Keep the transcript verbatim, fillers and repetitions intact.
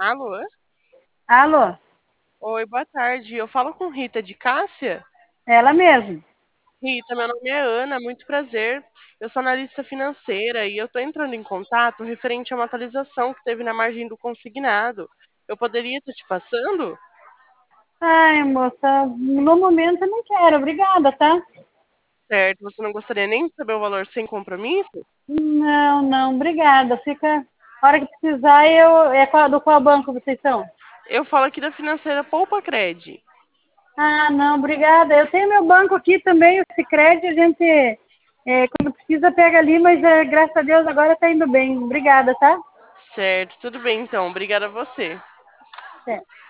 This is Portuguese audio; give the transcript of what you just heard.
Alô? Alô, Oi, boa tarde. Eu falo com Rita de Cássia? ela mesmo. Rita, meu nome é Ana, muito prazer. Eu sou analista financeira e eu estou entrando em contato referente a uma atualização que teve na margem do consignado. Eu poderia estar te passando? Ai, moça, no momento eu não quero, obrigada, tá? Certo, você não gostaria nem de saber o valor sem compromisso? Não, não, obrigada. Fica, a hora que precisar, eu. É qual, do qual banco vocês são? Eu falo aqui da financeira Poupa Cred. Ah, não, obrigada. Eu tenho meu banco aqui também, o Sicredi, a gente, é, quando precisa, pega ali, mas é, graças a Deus agora tá indo bem. Obrigada, tá? Certo, tudo bem então. Obrigada a você. É.